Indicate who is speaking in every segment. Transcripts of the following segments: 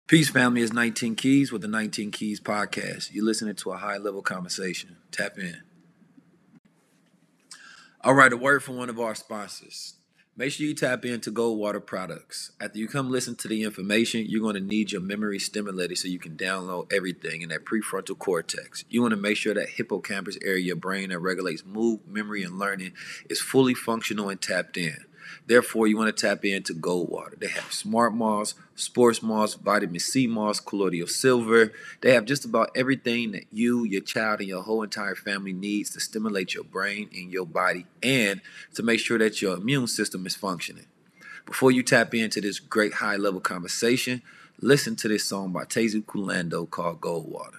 Speaker 1: Peace, family. It's 19 Keys with the 19 Keys podcast. You're listening to a high level conversation. Tap in. All right, a word from one of our sponsors. Make sure you tap into Goldwater products. After you come listen to the information, you're going to need your memory stimulated so you can download everything in that prefrontal cortex. You want to make sure that hippocampus area of your brain that regulates mood, memory, and learning is fully functional and tapped in. Therefore, you want to tap into Goldwater. They have Smart Moss, Sports Moss, Vitamin C Moss, Colloidal Silver. They have just about everything that you, your child, and your whole entire family needs to stimulate your brain and your body and to make sure that your immune system is functioning. Before you tap into this great high-level conversation, listen to this song by Tezu Kulando called Goldwater.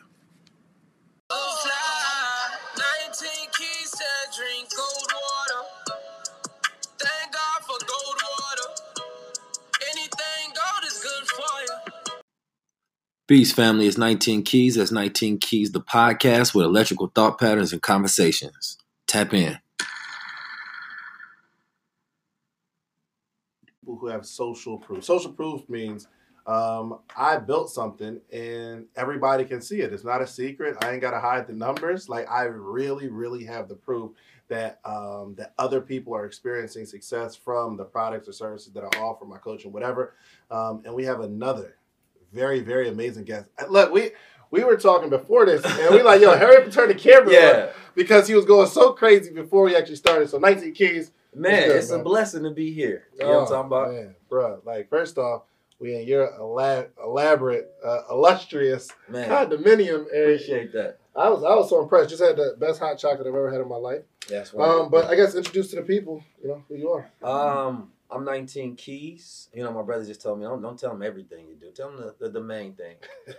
Speaker 2: 19 keys to drink gold water. Thank God for gold water. Anything gold is good for you.
Speaker 1: Peace, family. It's 19 Keys. That's 19 Keys, the podcast with electrical thought patterns and conversations. Tap in.
Speaker 3: People who have social proof. Social proof means I built something and everybody can see it. It's not a secret. I ain't got to hide the numbers. Like, I really, really have the proof that that other people are experiencing success from the products or services that I offer, my coaching, whatever. And we have another very, very amazing guest. Look, we were talking before this, and we like, yo, hurry up and turn the camera on, because he was going so crazy before we actually started. So 19 Keys.
Speaker 4: Man, it's a blessing to be here. You know what I'm talking about?
Speaker 3: Man, bro, like, first off, we in your elaborate, illustrious condominium area.
Speaker 4: Appreciate that.
Speaker 3: I was so impressed. Just had the best hot chocolate I've ever had in my life.
Speaker 4: That's right.
Speaker 3: But I guess introduce to the people, you know, who you are.
Speaker 4: I'm 19 Keys. You know, my brother just told me, don't tell them everything you do. Tell them the main thing.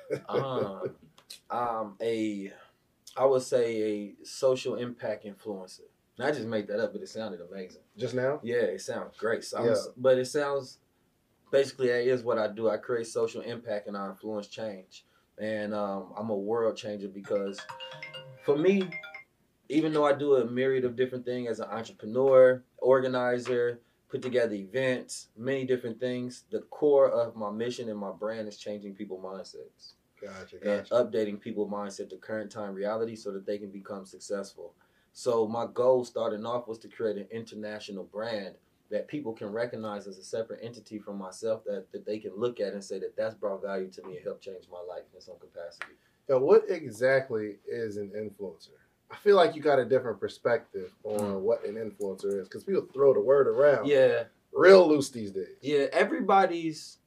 Speaker 4: I would say a social impact influencer. And I just made that up, but it sounded amazing.
Speaker 3: Just now?
Speaker 4: Yeah, it sounds great. But it sounds, basically, that is what I do. I create social impact and I influence change. And I'm a world changer because for me, even though I do a myriad of different things as an entrepreneur, organizer, put together events, many different things, the core of my mission and my brand is changing people's mindsets.
Speaker 3: Gotcha.
Speaker 4: And updating people's mindset to current time reality so that they can become successful. So my goal starting off was to create an international brand that people can recognize as a separate entity from myself, that they can look at and say that that's brought value to me and helped change my life in some capacity.
Speaker 3: Now, what exactly is an influencer? I feel like you got a different perspective on what an influencer is, because people throw the word around real loose these days.
Speaker 4: Yeah, everybody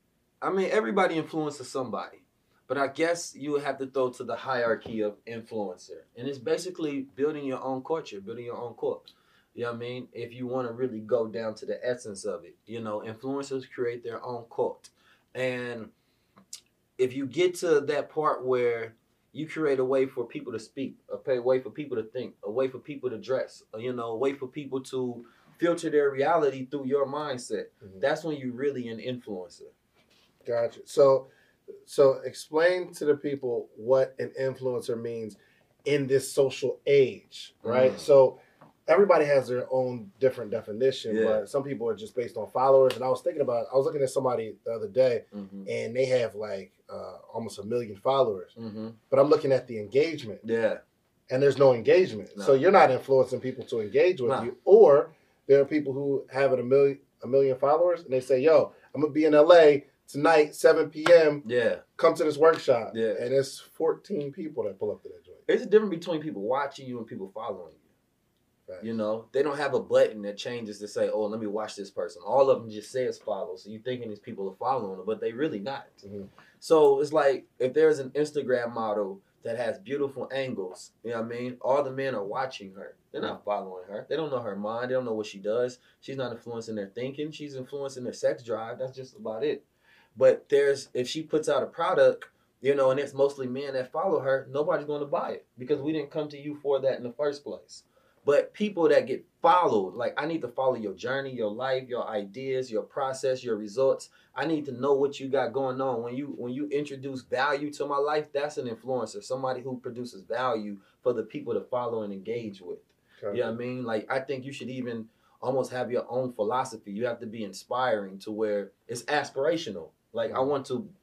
Speaker 4: influences somebody. But I guess you would have to throw to the hierarchy of influencer. And it's basically building your own culture, building your own cult. You know what I mean? If you want to really go down to the essence of it, you know, influencers create their own cult. And if you get to that part where you create a way for people to speak, a way for people to think, a way for people to dress, you know, a way for people to filter their reality through your mindset, that's when you're really an influencer.
Speaker 3: Gotcha. So explain to the people what an influencer means in this social age, right? So everybody has their own different definition, but some people are just based on followers. And I was looking at somebody the other day, and they have like almost 1 million followers. But I'm looking at the engagement.
Speaker 4: Yeah.
Speaker 3: And there's no engagement. No. So you're not influencing people to engage with you. Or there are people who have a million followers, and they say, yo, I'm going to be in LA tonight, 7 p.m.
Speaker 4: Yeah.
Speaker 3: Come to this workshop.
Speaker 4: Yeah.
Speaker 3: And it's 14 people that pull up to that joint.
Speaker 4: There's a difference between people watching you and people following you. Right. You know, they don't have a button that changes to say, oh, let me watch this person. All of them just says follow. So you're thinking these people are following them, but they really not. So it's like if there's an Instagram model that has beautiful angles, you know what I mean? All the men are watching her. They're not following her. They don't know her mind. They don't know what she does. She's not influencing their thinking. She's influencing their sex drive. That's just about it. But if she puts out a product, you know, and it's mostly men that follow her, nobody's going to buy it because we didn't come to you for that in the first place. But people that get followed, like, I need to follow your journey, your life, your ideas, your process, your results. I need to know what you got going on. When you introduce value to my life, that's an influencer, somebody who produces value for the people to follow and engage with. Okay. You know what I mean? Like, I think you should even almost have your own philosophy. You have to be inspiring to where it's aspirational. Like, I want to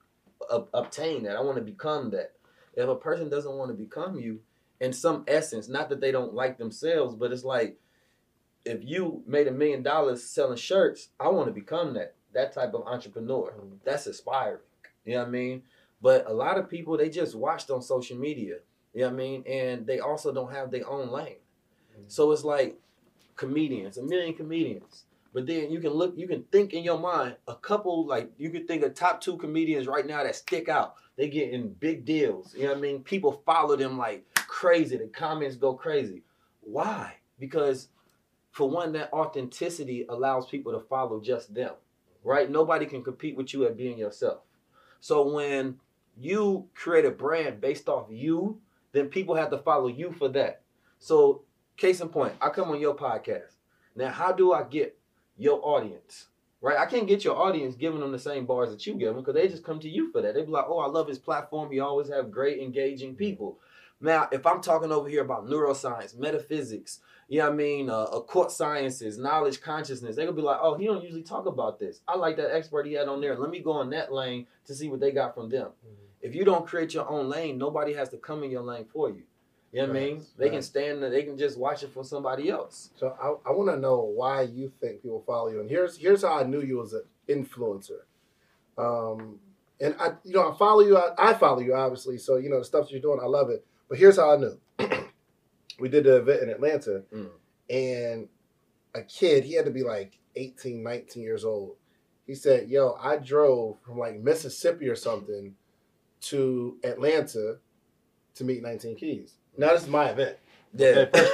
Speaker 4: obtain that. I want to become that. If a person doesn't want to become you, in some essence, not that they don't like themselves, but it's like, if you made $1 million selling shirts, I want to become that type of entrepreneur. That's aspiring. You know what I mean? But a lot of people, they just watched on social media. You know what I mean? And they also don't have their own lane. So it's like comedians, 1 million comedians. But then you can think in your mind a couple, like you could think of top 2 comedians right now that stick out. They get in big deals. You know what I mean? People follow them like crazy. The comments go crazy. Why? Because for one, that authenticity allows people to follow just them, right? Nobody can compete with you at being yourself. So when you create a brand based off you, then people have to follow you for that. So case in point, I come on your podcast. Now, how do I get your audience, right? I can't get your audience giving them the same bars that you give them because they just come to you for that. They be like, oh, I love his platform. He always have great, engaging people. Now, if I'm talking over here about neuroscience, metaphysics, you know what I mean, occult sciences, knowledge, consciousness, they're going to be like, oh, he don't usually talk about this. I like that expert he had on there. Let me go on that lane to see what they got from them. If you don't create your own lane, nobody has to come in your lane for you. You know what I mean? They can stand there. They can just watch it from somebody else.
Speaker 5: So I want to know why you think people follow you. And here's how I knew you as an influencer. And I follow you. I follow you, obviously. So, the stuff you're doing, I love it. But here's how I knew. We did the event in Atlanta, and a kid, he had to be like 18, 19 years old. He said, yo, I drove from like Mississippi or something to Atlanta to meet 19 Keys. Now, this is my event.
Speaker 4: Yeah.
Speaker 5: Okay,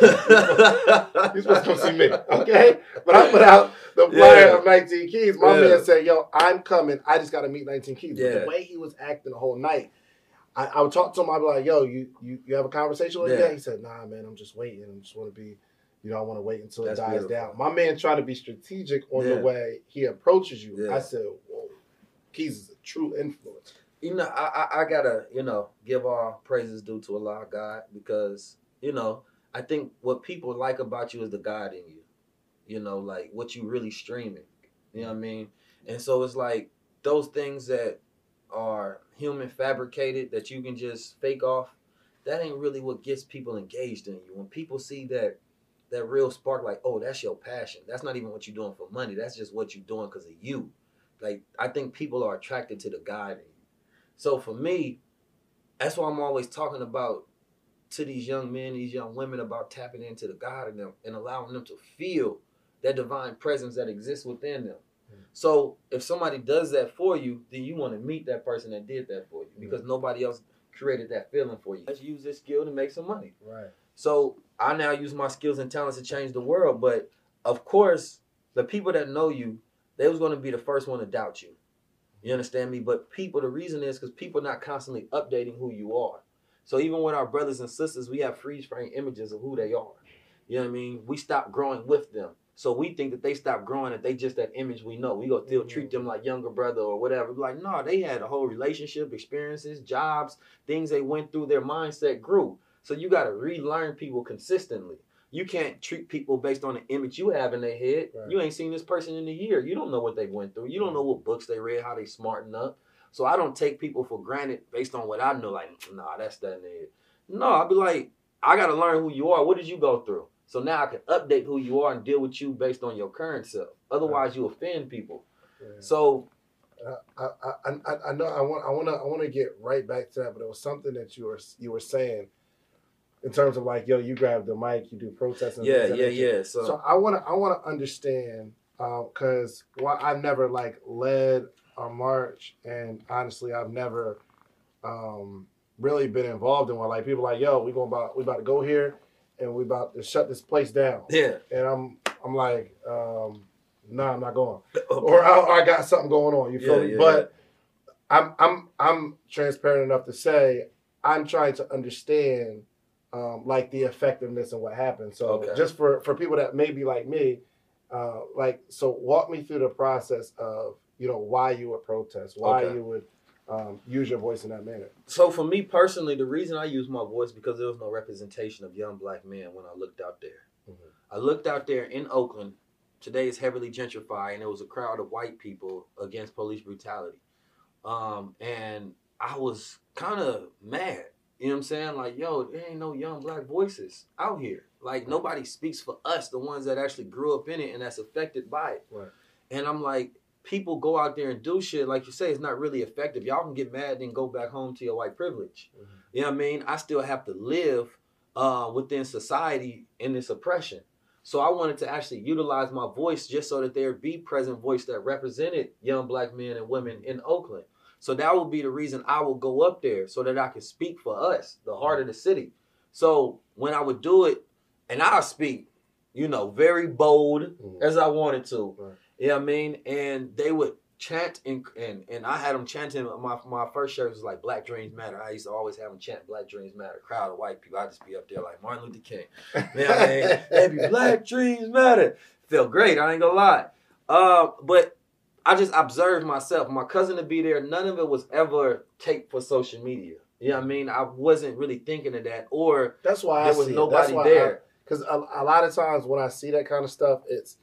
Speaker 5: you're supposed to come see me, okay? But I put out the flyer of 19 Keys. My man said, yo, I'm coming. I just got to meet 19 Keys. But the way he was acting the whole night, I would talk to him. I'd be like, yo, you have a conversation with him? He said, nah, man, I'm just waiting. I just want to be, I want to wait until it dies down. My man trying to be strategic on the way he approaches you. Yeah. I said, whoa, Keys is a true influence.
Speaker 4: I gotta, give all praises due to Allah, God, because, I think what people like about you is the God in you, like what you really streaming, you know what I mean? And so it's like those things that are human fabricated that you can just fake off, that ain't really what gets people engaged in you. When people see that real spark, like, oh, that's your passion. That's not even what you're doing for money. That's just what you're doing because of you. Like, I think people are attracted to the God in you. So for me, that's why I'm always talking about to these young men, these young women, about tapping into the God in them and allowing them to feel that divine presence that exists within them. So if somebody does that for you, then you want to meet that person that did that for you because nobody else created that feeling for you. Let's use this skill to make some money.
Speaker 5: Right.
Speaker 4: So I now use my skills and talents to change the world. But of course, the people that know you, they was going to be the first one to doubt you. You understand me? But the reason is because people are not constantly updating who you are. So even with our brothers and sisters, we have freeze frame images of who they are. You know what I mean? We stop growing with them. So we think that they stop growing, that they just that image we know. We go still treat them like younger brother or whatever. We're like, no, they had a whole relationship, experiences, jobs, things they went through, their mindset grew. So you got to relearn people consistently. You can't treat people based on the image you have in their head. Right. You ain't seen this person in a year. You don't know what they went through. You don't know what books they read, how they smarten up. So I don't take people for granted based on what I know. Like, nah, that's that in the head. No, I'll be like, I got to learn who you are. What did you go through? So now I can update who you are and deal with you based on your current self. Otherwise, you offend people. Yeah. So,
Speaker 5: I know I want to get right back to that, but it was something that you were saying in terms of like, yo, you grab the mic, you do protesting.
Speaker 4: Yeah.
Speaker 5: So I want to understand because I've never like led a march, and honestly, I've never really been involved in one. Like people like, yo, we about to go here. And we about to shut this place down.
Speaker 4: Yeah.
Speaker 5: And I'm like, nah, I'm not going. Or I got something going on. You feel me? But I'm transparent enough to say I'm trying to understand like the effectiveness and what happened. So just for people that may be like me, so walk me through the process of why you would protest, why you would use your voice in that manner.
Speaker 4: So for me personally, the reason I use my voice because there was no representation of young black men when I looked out there. Mm-hmm. I looked out there in Oakland. Today is heavily gentrified, and there was a crowd of white people against police brutality. And I was kind of mad. You know what I'm saying? Like, yo, there ain't no young black voices out here. Like, nobody speaks for us, the ones that actually grew up in it and that's affected by it.
Speaker 5: Right.
Speaker 4: And I'm like, people go out there and do shit, like you say, it's not really effective. Y'all can get mad and go back home to your white privilege.
Speaker 5: Mm-hmm.
Speaker 4: You know what I mean? I still have to live within society in this oppression. So I wanted to actually utilize my voice just so that there be present voice that represented young black men and women in Oakland. So that would be the reason I would go up there so that I could speak for us, the heart of the city. So when I would do it, and I'll speak, very bold as I wanted to.
Speaker 5: Right.
Speaker 4: You know what I mean? And they would chant, and I had them chanting. My first shirt was like Black Dreams Matter. I used to always have them chant Black Dreams Matter. Crowd of white people. I'd just be up there like Martin Luther King. You know what I mean? They'd be Black Dreams Matter. Felt great. I ain't gonna lie. But I just observed myself. My cousin to be there, none of it was ever taped for social media. You know what I mean? I wasn't really thinking of that. Or
Speaker 5: that's why
Speaker 4: there was nobody there.
Speaker 5: Because a lot of times when I see that kind of stuff, it's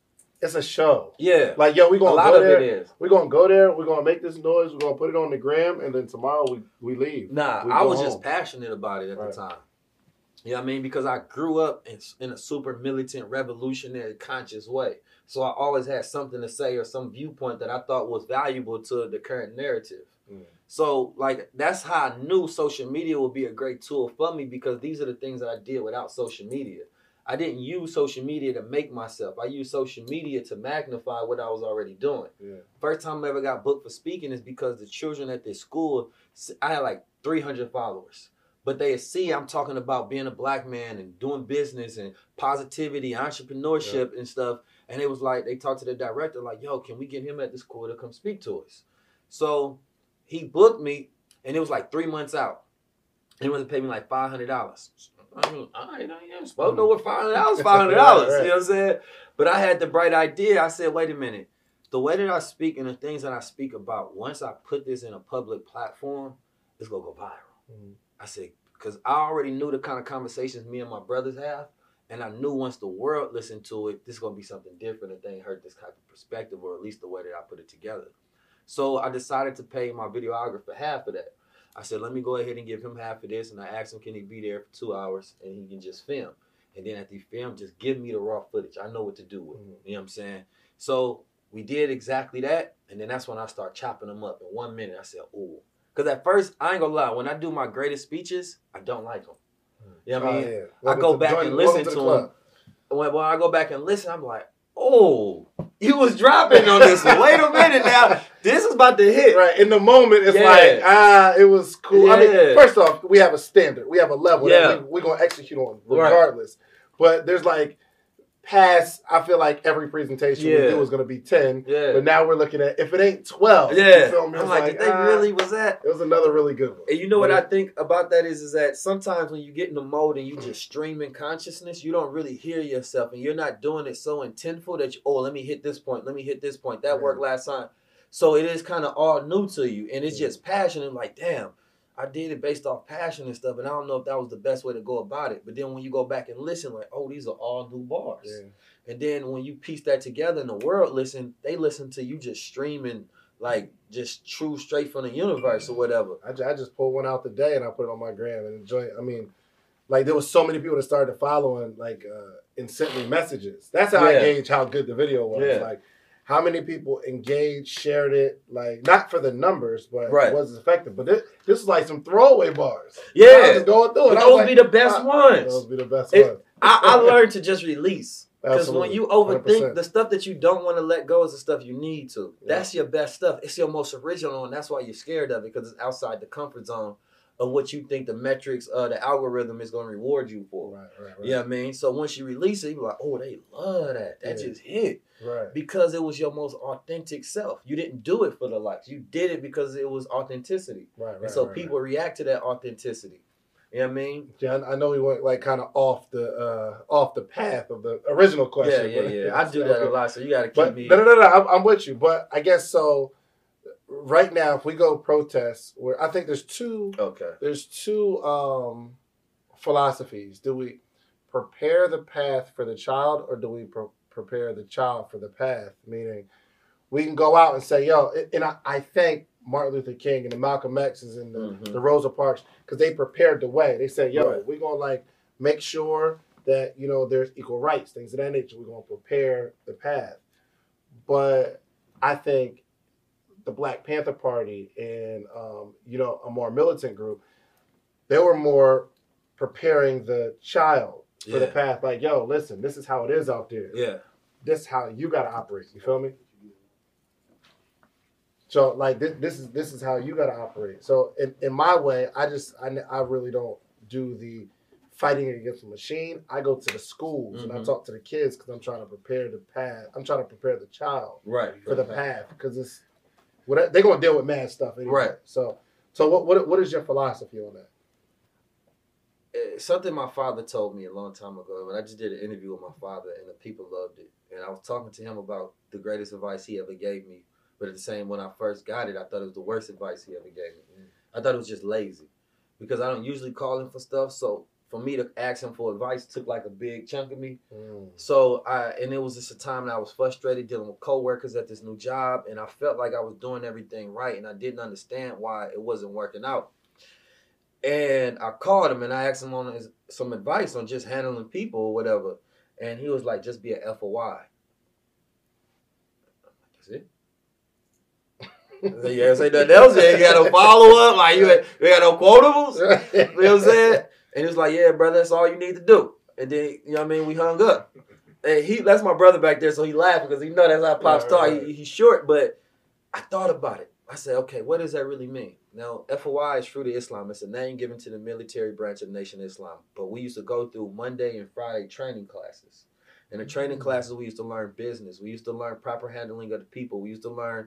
Speaker 5: a show.
Speaker 4: Yeah.
Speaker 5: Like, yo, we're going to go there.
Speaker 4: It is.
Speaker 5: We're going to go there. We're going to make this noise. We're going to put it on the gram. And then tomorrow we leave.
Speaker 4: Nah, I was just passionate about it at the time. You know what I mean? Because I grew up in a super militant, revolutionary, conscious way. So I always had something to say or some viewpoint that I thought was valuable to the current narrative. Mm. So, like, that's how I knew social media would be a great tool for me, because these are the things that I did without social media. I didn't use social media to make myself. I used social media to magnify what I was already doing. Yeah. First time I ever got booked for speaking is because the children at this school, I had like 300 followers. But they see I'm talking about being a black man and doing business and positivity, entrepreneurship and stuff. And it was like, they talked to the director like, yo, can we get him at the school to come speak to us? So he booked me, and it was like 3 months out. He wanted to pay me like $500. I mean, I ain't supposed to know what $500 $500. Right. You know what I'm saying? But I had the bright idea. I said, wait a minute. The way that I speak and the things that I speak about, once I put this in a public platform, it's going to go viral. Mm-hmm. I said, because I already knew the kind of conversations me and my brothers have. And I knew once the world listened to it, this is going to be something different if they ain't heard this type of perspective, or at least the way that I put it together. So I decided to pay my videographer half of that. I said, let me go ahead and give him half of this. And I asked him, can he be there for 2 hours and he can just film? And then after he filmed, just give me the raw footage. I know what to do with it. You know what I'm saying? So we did exactly that. And then that's when I start chopping them up. In 1 minute, I said, ooh. Because at first, I ain't gonna lie, when I do my greatest speeches, I don't like them. You know what I mean? Yeah. I go back and listen to them. When I go back and listen, I'm like, oh, you was dropping on this one. Wait a minute now. This is about to hit.
Speaker 5: Right. In the moment, it's like, it was cool. Yeah. I mean, first off, we have a standard. We have a level that we're going to execute on regardless. Right. But there's like past, I feel like every presentation we do is going to be 10. Yeah. But now we're looking at, if it ain't 12.
Speaker 4: Yeah. You feel me? I'm like, did they really was that?
Speaker 5: It was another really good one.
Speaker 4: And you know what I think about that is that sometimes when you get in the mode and you just stream in consciousness, you don't really hear yourself, and you're not doing it so intentful that let me hit this point. Let me hit this point. That worked last time. So it is kind of all new to you, and it's just passionate. Like, damn, I did it based off passion and stuff, and I don't know if that was the best way to go about it. But then when you go back and listen, like, oh, these are all new bars. Yeah. And then when you piece that together and the world they listen to you just streaming, like, just true straight from the universe or whatever.
Speaker 5: I just pulled one out today and I put it on my gram and enjoy it. I mean, like, there was so many people that started following, like, and sent me messages. That's how I gauge how good the video was. Yeah. Like, how many people engaged, shared it, like, not for the numbers, but it was effective. But this is like some throwaway bars.
Speaker 4: Yeah.
Speaker 5: I was just going through it.
Speaker 4: Those be the best ones.
Speaker 5: Those be the best ones.
Speaker 4: I learned to just release. Because when you overthink,
Speaker 5: 100%.
Speaker 4: The stuff that you don't want to let go is the stuff you need to. Yeah. That's your best stuff. It's your most original, and that's why you're scared of it, because it's outside the comfort zone of what you think the metrics, the algorithm is going to reward you for. Right. You know what I mean? So once you release it, you're like, oh, they love that. That just hit. Right. Because it was your most authentic self. You didn't do it for the likes. You did it because it was authenticity. And so people react to that authenticity. You know what I mean?
Speaker 5: Yeah, I know we went like kind of off the path of the original question.
Speaker 4: Yeah. I do that a lot, so you got to keep me.
Speaker 5: No, I'm with you. But I guess so. Right now, if we go protest, where I think there's two. Okay. There's two philosophies. Do we prepare the path for the child, or do we prepare the child for the path? Meaning, we can go out and say, yo, and I think Martin Luther King and the Malcolm X's and
Speaker 4: Mhm.
Speaker 5: the Rosa Parks, because they prepared the way. They said, yo,
Speaker 4: Right.
Speaker 5: we're going to like make sure that, you know, there's equal rights, things of that nature. We're going to prepare the path. But I think the Black Panther Party and, you know, a more militant group, they were more preparing the child for the
Speaker 4: Yeah.
Speaker 5: path. Like, yo, listen, this is how it is out there.
Speaker 4: Yeah.
Speaker 5: This is how you got to operate. You feel me? So like this is how you got to operate. So in my way, I really don't do the fighting against the machine. I go to the schools and I
Speaker 4: Mhm.
Speaker 5: talk to the kids because I'm trying to prepare the path. I'm trying to prepare the child
Speaker 4: Right.
Speaker 5: for the path because it's what they're gonna deal with mad stuff anyway.
Speaker 4: Right.
Speaker 5: So what is your philosophy on that?
Speaker 4: Something my father told me a long time ago. When I just did an interview with my father, and the people loved it. And I was talking to him about the greatest advice he ever gave me. But at the same, when I first got it, I thought it was the worst advice he ever gave me. I thought it was just lazy, because I don't usually call him for stuff. So for me to ask him for advice took like a big chunk of me. So and it was just a time that I was frustrated dealing with coworkers at this new job, and I felt like I was doing everything right, and I didn't understand why it wasn't working out. And I called him and I asked him on some advice on just handling people or whatever. And he was like, just be an FOI. That's it. You ain't say nothing else. You ain't got no follow up. Like you got no quotables. You know what I'm saying? And he was like, yeah, brother, that's all you need to do. And then, you know what I mean? We hung up. And that's my brother back there, so he laughing because he know that's how Pop's talk. He's short, but I thought about it. I said, okay, what does that really mean? Now, FOI is Fruit of Islam. It's a name given to the military branch of the Nation of Islam. But we used to go through Monday and Friday training classes. In the training classes, we used to learn business. We used to learn proper handling of the people. We used to learn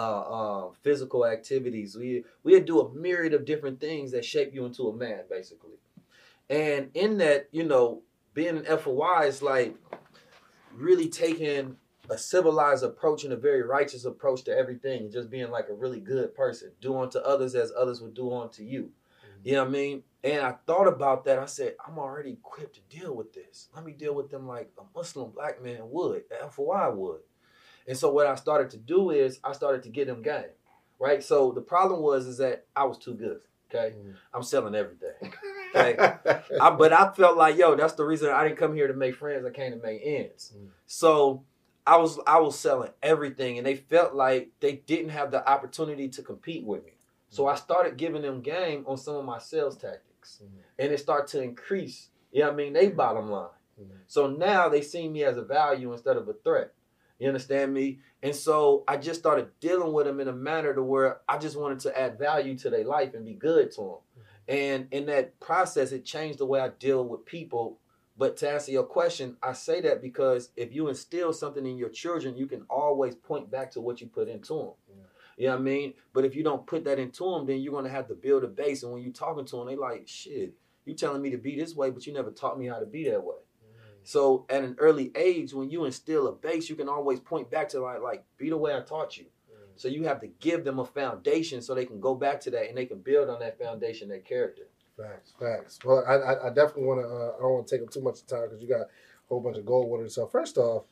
Speaker 4: physical activities. We would do a myriad of different things that shape you into a man, basically. And in that, you know, being an FOI is like really taking a civilized approach and a very righteous approach to everything, just being like a really good person, do unto others as others would do unto you. You know what I mean? And I thought about that. I said, I'm already equipped to deal with this. Let me deal with them like a Muslim black man would, an FOI would. And so what I started to do is I started to get them game, right? So the problem is that I was too good, okay? I'm selling everything, okay? But I felt like, yo, that's the reason I didn't come here to make friends. I came to make ends. So I was selling everything, and they felt like they didn't have the opportunity to compete with me. So I started giving them game on some of my sales tactics, and it started to increase, you know what I mean, they bottom line. So now they see me as a value instead of a threat. You understand me? And so I just started dealing with them in a manner to where I just wanted to add value to their life and be good to them. And in that process, it changed the way I deal with people. But to answer your question, I say that because if you instill something in your children, you can always point back to what you put into them. You know what I mean? But if you don't put that into them, then you're going to have to build a base. And when you're talking to them, they like, shit, you telling me to be this way, but you never taught me how to be that way. So at an early age, when you instill a base, you can always point back to like be the way I taught you. So you have to give them a foundation so they can go back to that and they can build on that foundation, that character.
Speaker 5: Facts. Well, I definitely want to, I don't want to take up too much time because you got a whole bunch of gold water. So first off,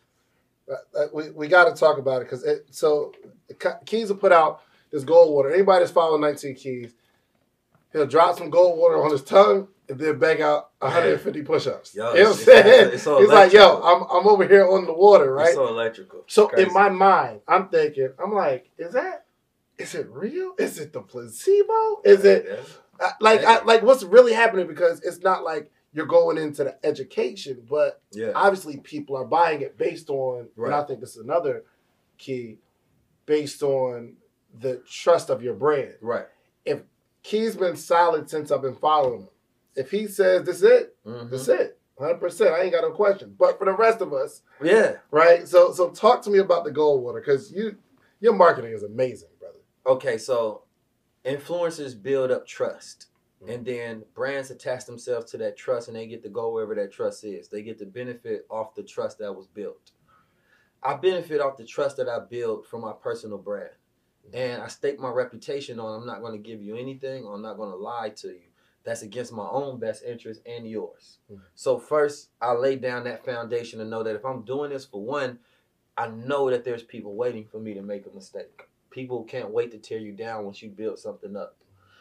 Speaker 5: we got to talk about it because Keys will put out this gold water. Anybody that's following 19 Keys, he'll drop some gold water on his tongue and then bang out 150 push-ups.
Speaker 4: Yo,
Speaker 5: you know what I'm saying?
Speaker 4: It's so
Speaker 5: He's like, yo, I'm over here on the water, right?
Speaker 4: It's so electrical.
Speaker 5: So in my mind, I'm thinking, I'm like, is it real? Is it the placebo? Is it like what's really happening? Because it's not like you're going into the education, but obviously people are buying it based on, and I think this is another key, based on the trust of your brand.
Speaker 4: Right.
Speaker 5: If Key's been solid since I've been following him, if he says this is it, this is it. 100%. I ain't got no question. But for the rest of us, right? So talk to me about the gold water because your marketing is amazing, brother.
Speaker 4: Okay, so influencers build up trust. And then brands attach themselves to that trust and they get to go wherever that trust is. They get to benefit off the trust that was built. I benefit off the trust that I built from my personal brand. And I stake my reputation on I'm not going to give you anything or I'm not going to lie to you. That's against my own best interest and yours. So first, I lay down that foundation to know that if I'm doing this for one, I know that there's people waiting for me to make a mistake. People can't wait to tear you down once you build something up.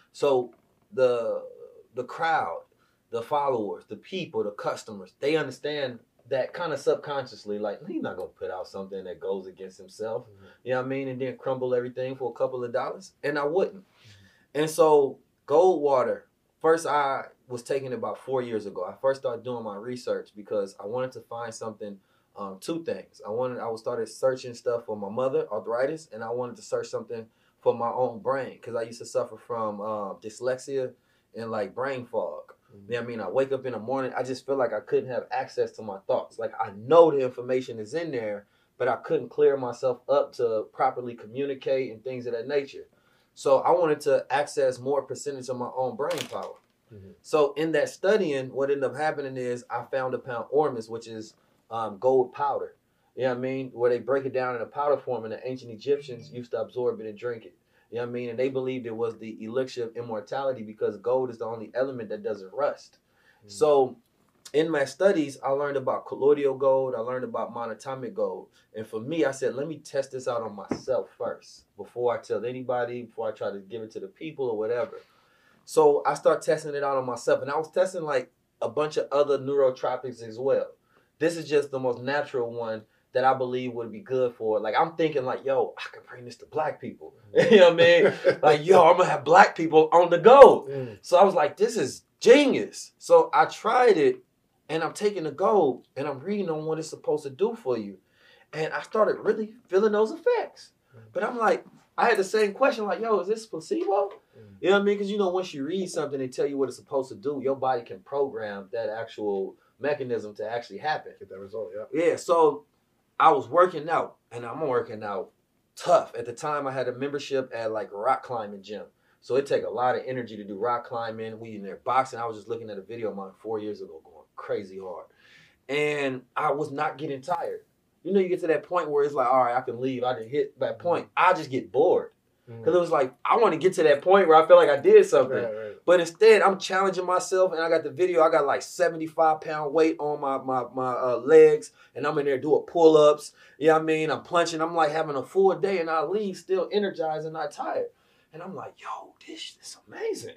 Speaker 4: So the crowd, the followers, the people, the customers, they understand that kind of subconsciously, like, he's not going to put out something that goes against himself, you know what I mean, and then crumble everything for a couple of dollars, and I wouldn't. And so Goldwater, first I was taking it about 4 years ago. I first started doing my research because I wanted to find something, two things. I started searching stuff for my mother, arthritis, and I wanted to search something for my own brain because I used to suffer from dyslexia and like brain fog. You know what I mean? I wake up in the morning, I just feel like I couldn't have access to my thoughts. Like I know the information is in there, but I couldn't clear myself up to properly communicate and things of that nature. So I wanted to access more percentage of my own brain power. So in that studying, what ended up happening is I found a pound ormus, which is gold powder. You know what I mean? Where they break it down in a powder form, and the ancient Egyptians used to absorb it and drink it. You know what I mean? And they believed it was the elixir of immortality because gold is the only element that doesn't rust. So in my studies, I learned about colloidal gold. I learned about monatomic gold. And for me, I said, let me test this out on myself first before I tell anybody, before I try to give it to the people or whatever. So I start testing it out on myself. And I was testing like a bunch of other neurotropics as well. This is just the most natural one that I believe would be good for. Like, I'm thinking like, yo, I could bring this to black people. You know what I mean? Like, yo, I'm going to have black people on the go. So I was like, this is genius. So I tried it, and I'm taking the gold, and I'm reading on what it's supposed to do for you. And I started really feeling those effects. But I'm like, I had the same question, like, yo, is this placebo? You know what I mean? Because, you know, once you read something and tell you what it's supposed to do, your body can program that actual mechanism to actually happen.
Speaker 5: Get that result,
Speaker 4: Yeah, so I was working out, and I'm working out tough. At the time, I had a membership at, like, a rock climbing gym. So it take a lot of energy to do rock climbing. We in there boxing. I was just looking at a video of mine 4 years ago going crazy hard. And I was not getting tired. You know, you get to that point where it's like, all right, I can leave. I didn't hit that point. I just get bored. Because it was like, I want to get to that point where I feel like I did something. Right. But instead, I'm challenging myself, and I got the video. I got like 75-pound weight on my legs, and I'm in there doing pull-ups. You know what I mean? I'm punching. I'm like having a full day, and I leave still energized and not tired. And I'm like, yo, this is amazing.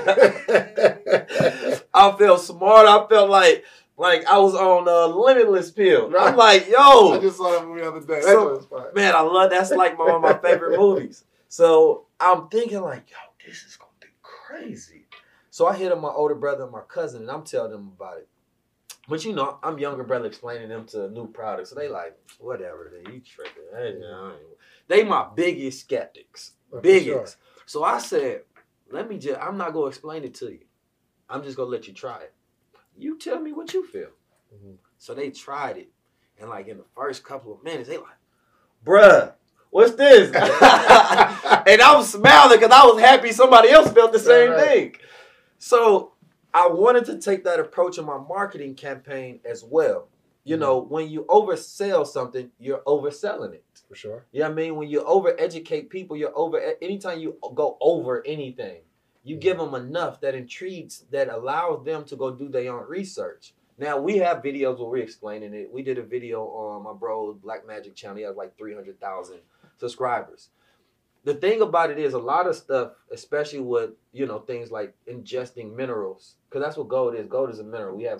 Speaker 4: I felt smart. I felt like I was on a Limitless pill. Right. I'm like, yo.
Speaker 5: I just saw that movie the other day.
Speaker 4: Man, I love that's like one of my favorite movies. So I'm thinking like, yo, this is going to be crazy. So I hit up my older brother and my cousin, and I'm telling them about it. But, you know, I'm younger brother explaining them to new products. So they like, whatever, you tripping. They my biggest skeptics. Biggest. Sure. So I said, I'm not going to explain it to you. I'm just going to let you try it. You tell me what you feel. So they tried it. And like in the first couple of minutes, they like, bruh, what's this? And I was smiling because I was happy somebody else felt the same thing. So I wanted to take that approach in my marketing campaign as well. You know, when you oversell something, you're overselling it.
Speaker 5: For sure.
Speaker 4: You know what I mean? When you over-educate people, anytime you go over anything, you give them enough that intrigues, that allows them to go do their own research. Now, we have videos where we're explaining it. We did a video on my bro, Black Magic channel. He has like 300,000 subscribers. The thing about it is a lot of stuff, especially with, you know, things like ingesting minerals, because that's what gold is. Gold is a mineral. We have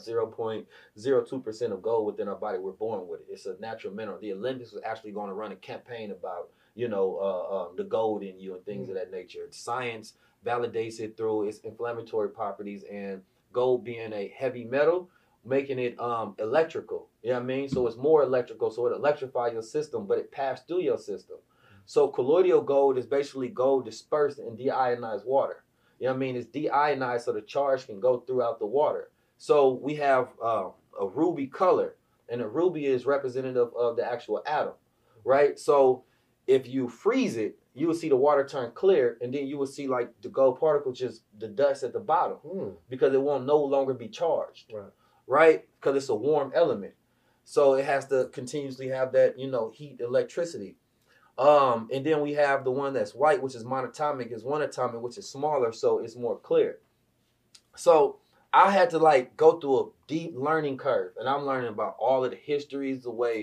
Speaker 4: 0.02% of gold within our body. We're born with it. It's a natural mineral. The Olympics was actually going to run a campaign about, you know, the gold in you and things of that nature. Science validates it through its inflammatory properties, and gold being a heavy metal, making it electrical. You know what I mean? So it's more electrical, so it electrifies your system, but it passed through your system. So colloidal gold is basically gold dispersed in deionized water. You know what I mean? It's deionized so the charge can go throughout the water. So we have a ruby color, and a ruby is representative of the actual atom, right? So if you freeze it, you will see the water turn clear, and then you will see like the gold particle, just the dust at the bottom, because it won't no longer be charged, right? Because it's a warm element. So it has to continuously have that, you know, heat, electricity. And then we have the one that's white, which is monatomic, is one atomic, which is smaller, so it's more clear. So I had to like go through a deep learning curve, and I'm learning about all of the histories, the way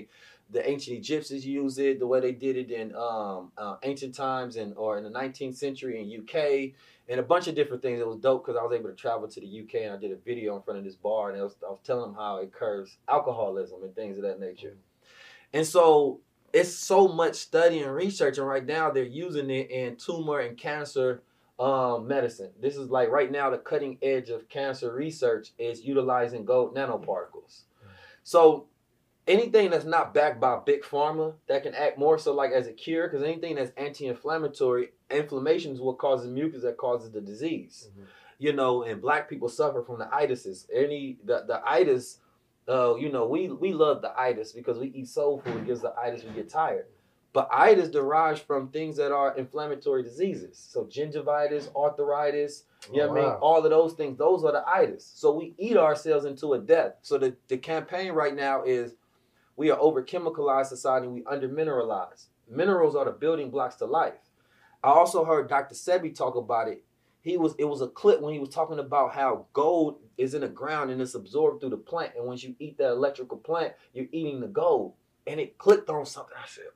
Speaker 4: the ancient Egyptians used it, the way they did it in ancient times or in the 19th century in UK, and a bunch of different things. It was dope because I was able to travel to the UK and I did a video in front of this bar, and I was telling them how it curbs alcoholism and things of that nature. And so it's so much study and research, and right now they're using it in tumor and cancer medicine. This is like right now the cutting edge of cancer research is utilizing gold nanoparticles. So anything that's not backed by big pharma that can act more so like as a cure, because anything that's anti-inflammatory, inflammation is what causes mucus that causes the disease. You know, and black people suffer from the itises. The itis, you know, we love the itis because we eat soul food. It gives the itis, we get tired. But itis derives from things that are inflammatory diseases. So gingivitis, arthritis, you know what I mean? All of those things, those are the itis. So we eat ourselves into a death. So the campaign right now is we are over-chemicalized society, we under-mineralized. Minerals are the building blocks to life. I also heard Dr. Sebi talk about it. It was a clip when he was talking about how gold is in the ground and it's absorbed through the plant. And once you eat that electrical plant, you're eating the gold. And it clicked on something. I said,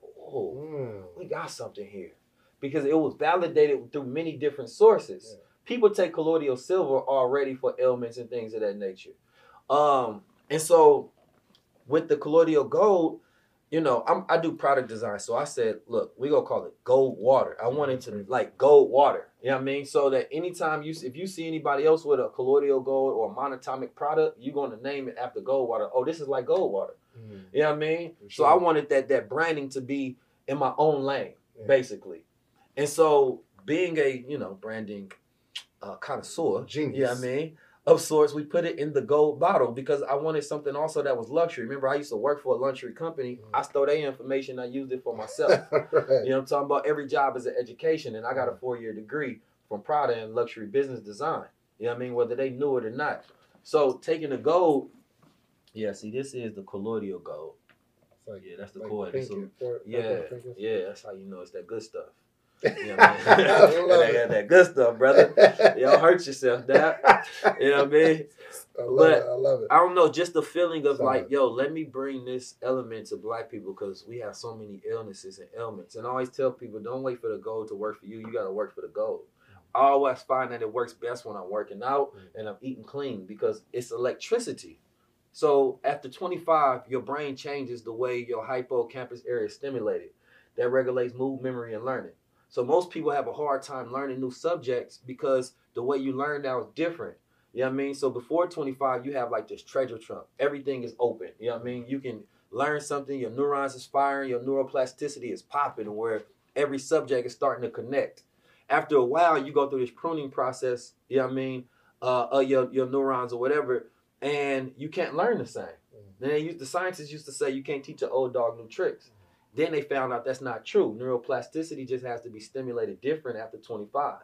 Speaker 4: we got something here. Because it was validated through many different sources. Yeah. People take colloidal silver already for ailments and things of that nature. And so with the colloidal gold, you know, I do product design. So I said, look, we're going to call it gold water. I want it to like gold water. You know what I mean? So that anytime if you see anybody else with a colloidal gold or a monatomic product, you're going to name it after gold water. Oh, this is like gold water. You know what I mean? Sure. So I wanted that branding to be in my own lane, basically. And so being a, you know, branding connoisseur,
Speaker 5: genius.
Speaker 4: You know what I mean? Of sorts, we put it in the gold bottle because I wanted something also that was luxury. Remember, I used to work for a luxury company. I stole their information. I used it for myself. Right. You know what I'm talking about? Every job is an education, and I got a 4-year degree from Prada in luxury business design. You know what I mean? Whether they knew it or not. So taking the gold, yeah, see, this is the colloidal gold.
Speaker 5: Like,
Speaker 4: yeah, that's the
Speaker 5: like
Speaker 4: cord.
Speaker 5: So,
Speaker 4: yeah, that's how you know it's that good stuff. You know what I mean? They got that good stuff, brother. You don't hurt yourself, Dad. You know what I mean?
Speaker 5: I love it.
Speaker 4: I don't know, just the feeling of like, yo, let me bring this element to black people because we have so many illnesses and ailments. And I always tell people, don't wait for the gold to work for you. You got to work for the gold. I always find that it works best when I'm working out and I'm eating clean because it's electricity. So after 25, your brain changes the way your hippocampus area is stimulated. That regulates mood, memory, and learning. So most people have a hard time learning new subjects because the way you learn now is different. You know what I mean? So before 25, you have like this treasure trunk. Everything is open. You know what I mean? You can learn something. Your neurons is firing. Your neuroplasticity is popping where every subject is starting to connect. After a while, you go through this pruning process, you know what I mean, your neurons or whatever, and you can't learn the same. Then the scientists used to say you can't teach an old dog new tricks. Then they found out that's not true. Neuroplasticity just has to be stimulated different after 25.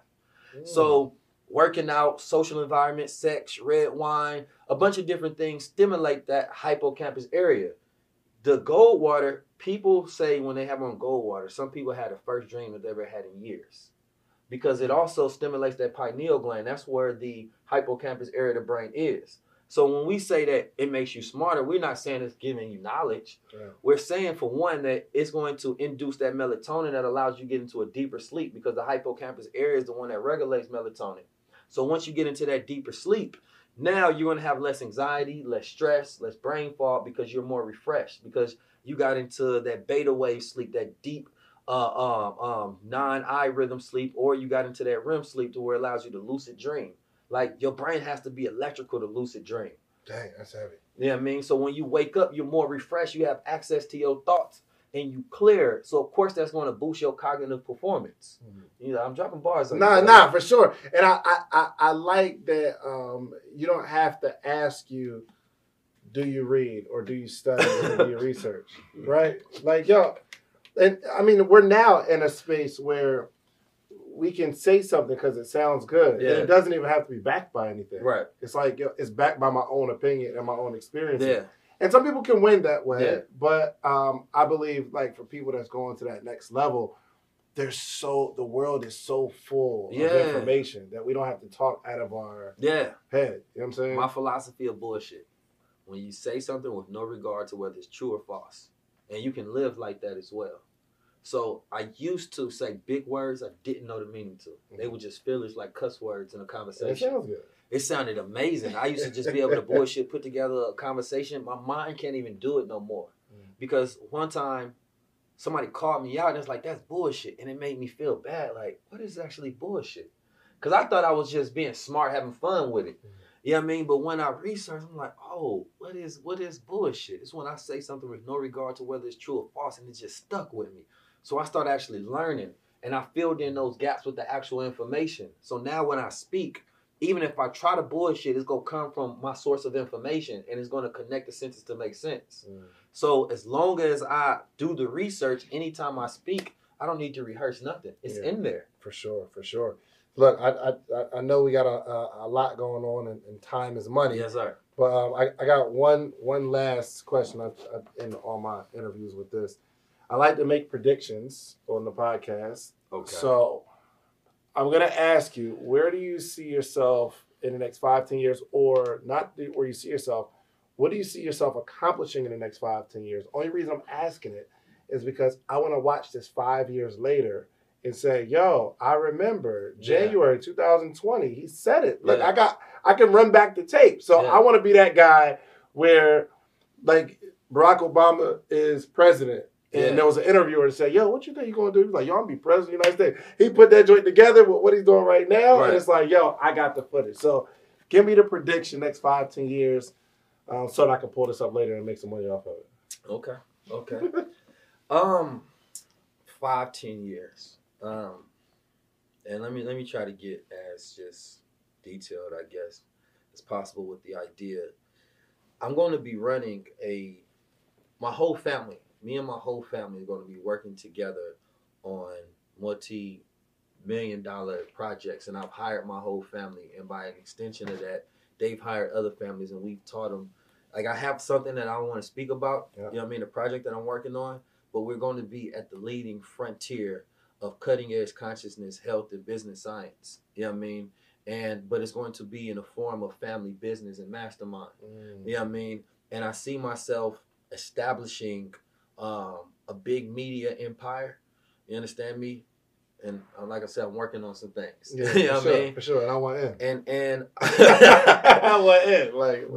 Speaker 4: So working out, social environment, sex, red wine, a bunch of different things stimulate that hippocampus area. The gold water, people say when they have on gold water, some people had the first dream that they ever had in years. Because it also stimulates that pineal gland. That's where the hippocampus area of the brain is. So when we say that it makes you smarter, we're not saying it's giving you knowledge. Yeah. We're saying, for one, that it's going to induce that melatonin that allows you to get into a deeper sleep because the hippocampus area is the one that regulates melatonin. So once you get into that deeper sleep, now you're going to have less anxiety, less stress, less brain fog because you're more refreshed because you got into that beta wave sleep, that deep non-eye rhythm sleep, or you got into that REM sleep to where it allows you to lucid dream. Like, your brain has to be electrical to lucid dream.
Speaker 5: Dang, that's heavy.
Speaker 4: You know what I mean? So when you wake up, you're more refreshed. You have access to your thoughts, and you clear. So, of course, that's going to boost your cognitive performance. You know, I'm dropping bars on
Speaker 5: Nah, for sure. And I like that you don't have to ask you, do you read or do you study or do you research, right? Like, yo, and I mean, we're now in a space where we can say something because it sounds good. Yeah. And it doesn't even have to be backed by anything.
Speaker 4: Right.
Speaker 5: It's like, it's backed by my own opinion and my own experience.
Speaker 4: Yeah.
Speaker 5: And some people can win that way. Yeah. But I believe, like, for people that's going to that next level, the world is so full of information that we don't have to talk out of our head. You know what I'm saying?
Speaker 4: My philosophy of bullshit. When you say something with no regard to whether it's true or false, and you can live like that as well. So I used to say big words I didn't know the meaning to. They were just fillers like cuss words in a conversation.
Speaker 5: That sounds good.
Speaker 4: It sounded amazing. I used to just be able to bullshit, put together a conversation. My mind can't even do it no more. Because one time, somebody called me out and it's like, that's bullshit. And it made me feel bad. Like, what is actually bullshit? Because I thought I was just being smart, having fun with it. You know what I mean? But when I researched, I'm like, oh, what is bullshit? It's when I say something with no regard to whether it's true or false, and it just stuck with me. So I started actually learning, and I filled in those gaps with the actual information. So now when I speak, even if I try to bullshit, it's going to come from my source of information, and it's going to connect the sentences to make sense. So as long as I do the research, anytime I speak, I don't need to rehearse nothing. It's in there.
Speaker 5: For sure. Look, I know we got a lot going on, and time is money.
Speaker 4: Yes, sir.
Speaker 5: But I got one last question in all my interviews with this. I like to make predictions on the podcast.
Speaker 4: Okay.
Speaker 5: So I'm going to ask you, where do you see yourself in the next 5-10 years, or not where you see yourself? What do you see yourself accomplishing in the next 5-10 years? Only reason I'm asking it is because I want to watch this 5 years later and say, yo, I remember January 2020. He said it. Like I can run back the tape. So I want to be that guy where, like, Barack Obama is president. And there was an interviewer that said, yo, what you think you're going to do? He's like, yo, I'm going to be president of the United States. He put that joint together with what he's doing right now. And it's like, yo, I got the footage. So give me the prediction next 5-10 years so that I can pull this up later and make some money off of it.
Speaker 4: Okay. 5-10 years. And let me try to get as just detailed, I guess, as possible with the idea. I'm going to be running my whole family. Me and my whole family are going to be working together on multi-million-dollar projects, and I've hired my whole family. And by an extension of that, they've hired other families, and we've taught them. Like, I have something that I want to speak about. You know what I mean? The project that I'm working on, but we're going to be at the leading frontier of cutting-edge consciousness, health, and business science. You know what I mean? But it's going to be in the form of family business and mastermind. You know what I mean? And I see myself establishing a big media empire. You understand me? And like I said, I'm working on some things.
Speaker 5: Yeah,
Speaker 4: you know what I mean?
Speaker 5: For sure. And I want in.
Speaker 4: And
Speaker 5: I want in. Like,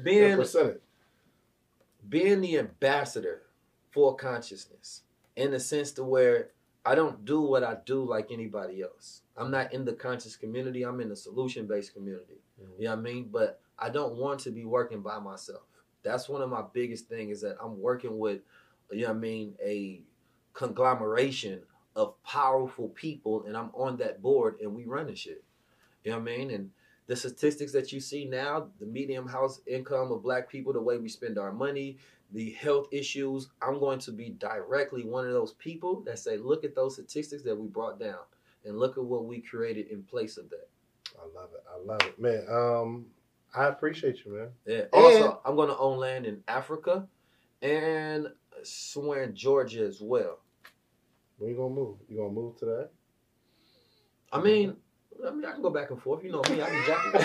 Speaker 4: being the ambassador for consciousness, in the sense to where I don't do what I do like anybody else. I'm not in the conscious community. I'm in the solution-based community. You know what I mean? But I don't want to be working by myself. That's one of my biggest things, is that I'm working with, you know what I mean, a conglomeration of powerful people, and I'm on that board, and we running shit. You know what I mean? And the statistics that you see now, the medium house income of Black people, the way we spend our money, the health issues, I'm going to be directly one of those people that say, look at those statistics that we brought down, and look at what we created in place of that.
Speaker 5: I love it. Man, I appreciate you, man.
Speaker 4: Yeah. Also, I'm going to own land in Africa and somewhere in Georgia as well.
Speaker 5: When you going to move? You going to move to that?
Speaker 4: I mean, I can go back and forth. You know me, I can jump.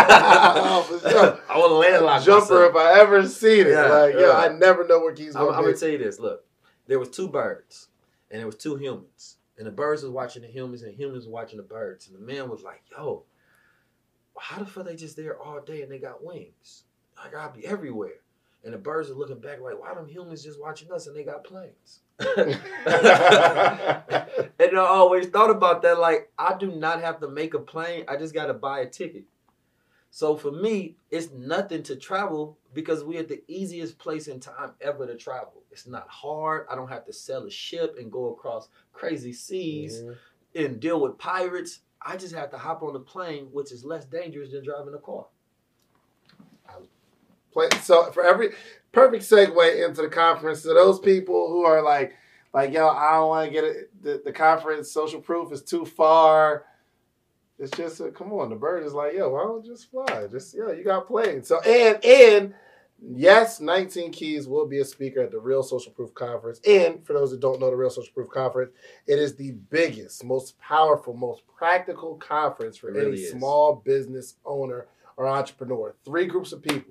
Speaker 5: I want to landlock jumper myself. If I ever seen it. I never know where Keys going to be.
Speaker 4: I'm going to tell you this. Look, there was 2 birds, and there was 2 humans. And the birds was watching the humans, and the humans was watching the birds. And the man was like, yo, how the fuck they just there all day and they got wings? I gotta be everywhere. And the birds are looking back like, why them humans just watching us and they got planes? And I always thought about that, like, I do not have to make a plane. I just got to buy a ticket. So for me, it's nothing to travel because we're at the easiest place in time ever to travel. It's not hard. I don't have to sell a ship and go across crazy seas and deal with pirates. I just have to hop on a plane, which is less dangerous than driving a car.
Speaker 5: So for every perfect segue into the conference, to those people who are like, yo, I don't want to get it. The conference, Social Proof is too far. It's just, come on. The bird is like, yo, why don't you just fly? You got planes. So, and yes, 19 Keys will be a speaker at the Real Social Proof Conference. And for those that don't know the Real Social Proof Conference, it is the biggest, most powerful, most practical conference for any small business owner or entrepreneur. 3 groups of people.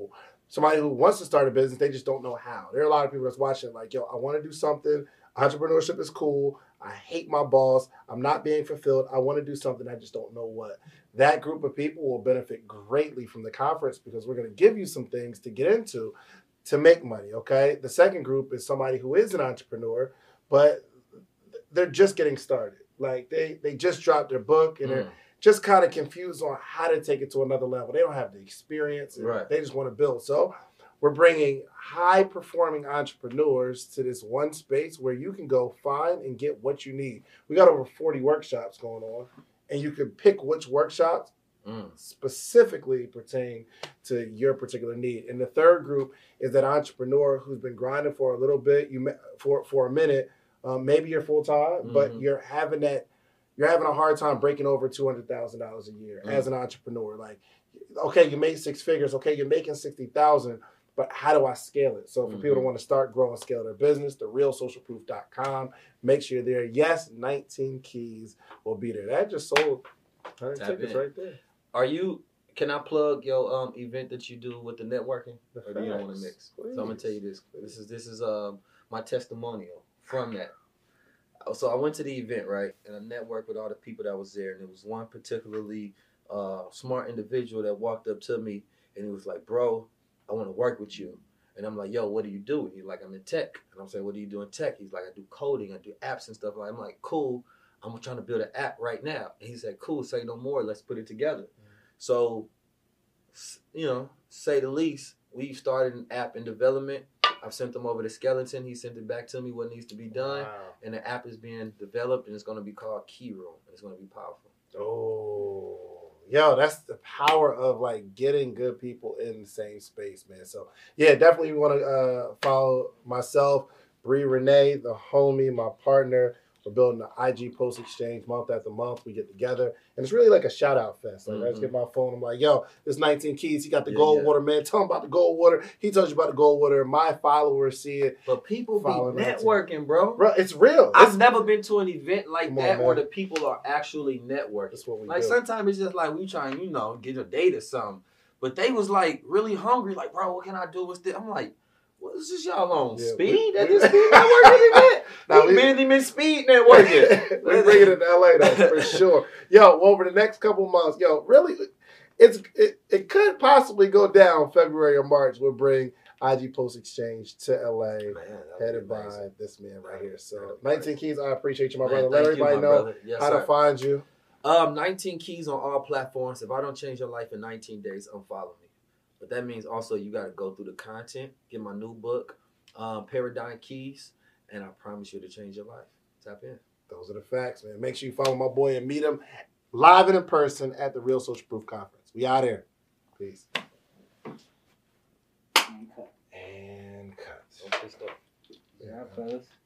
Speaker 5: somebody who wants to start a business, they just don't know how. There are a lot of people that's watching like, yo, I want to do something. Entrepreneurship is cool. I hate my boss. I'm not being fulfilled. I want to do something. I just don't know what. That group of people will benefit greatly from the conference because we're going to give you some things to get into to make money, okay? The second group is somebody who is an entrepreneur, but they're just getting started. Like they just dropped their book and they're just kind of confused on how to take it to another level. They don't have the experience. And they just want to build. So we're bringing high-performing entrepreneurs to this one space where you can go find and get what you need. We got over 40 workshops going on, and you can pick which workshops specifically pertain to your particular need. And the third group is that entrepreneur who's been grinding for a little bit, for a minute. Maybe you're full-time, but you're having a hard time breaking over $200,000 a year as an entrepreneur. Like, okay, you made six figures. Okay, you're making $60,000, but how do I scale it? So for people that want to start, grow, and scale their business, therealsocialproof.com. Make sure you're there. Yes, 19 Keys will be there. That just sold 100 tickets right there.
Speaker 4: Can I plug your event that you do with the networking? Or do you don't want to mix? Please. So I'm going to tell you this. This is my testimonial from that. So I went to the event, right, and I networked with all the people that was there, and there was one particularly smart individual that walked up to me, and he was like, bro, I want to work with you. And I'm like, yo, what do you do? And he's like, I'm in tech. And I'm saying, what do you do in tech? He's like, I do coding, I do apps and stuff. I'm like, cool, I'm trying to build an app right now. And he said, cool, say no more, let's put it together. So, say the least, we've started an app in development. I've sent them over the skeleton. He sent it back to me what needs to be done. Wow. And the app is being developed, and it's going to be called Key Room. And it's going to be powerful.
Speaker 5: Oh, yo, that's the power of, like, getting good people in the same space, man. So, yeah, definitely want to follow myself, Bree Renee, the homie, my partner. We're building the IG Post Exchange month after month. We get together, and it's really like a shout-out fest. Like, I just get my phone. I'm like, yo, this 19 Keys. He got the gold water, man. Tell him about the gold water. He told you about the gold water. My followers see it.
Speaker 4: But people be networking, bro.
Speaker 5: Bro, it's real.
Speaker 4: I've never been to an event like that where the people are actually networking. That's what we do. Sometimes it's just like we trying, get a date or something. But they was, like, really hungry. Like, bro, what can I do? What's this? I'm like, what is this y'all on? Speed? That is speed networking event? We barely been speed networking.
Speaker 5: We're bringing it to LA though, for sure. Yo, over the next couple months, really, it could possibly go down February or March. We'll bring IG Post Exchange to LA, headed by this man right here. So 19 Keys, I appreciate you, my brother. Let everybody know how to find you.
Speaker 4: 19 Keys on all platforms. If I don't change your life in 19 days, unfollow me. But that means also you got to go through the content, get my new book, Paradigm Keys, and I promise you to change your life. Tap in.
Speaker 5: Those are the facts, man. Make sure you follow my boy and meet him live and in person at the Real Social Proof Conference. We out here. Peace. And cut.
Speaker 4: Yeah, fellas.